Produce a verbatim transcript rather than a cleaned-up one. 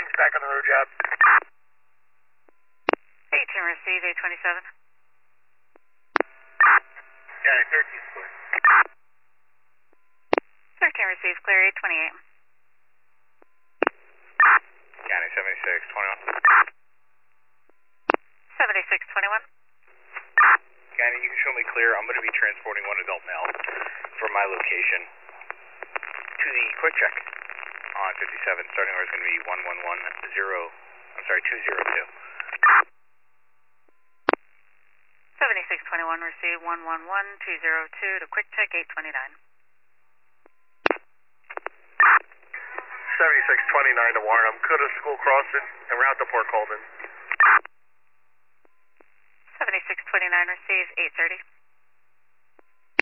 eighteen's back on the road job. eighteen receive, eight twenty-seven. County thirteen's clear. thirteen receive, clear, eight twenty-eight. County seventy-six twenty-one. seventy-six twenty-one. County, you can show me clear. I'm going to be transporting one adult male from my location to the quick check on fifty-seven. Starting order is going to be one one one zero, I'm sorry, two zero two. seventy-six twenty-one, receive one one one two zero two to quick check eight twenty-nine. seventy-six twenty-nine to Warren. Cuda School Crossing and route to Port Colden. seventy-six twenty-nine, receive eight thirty.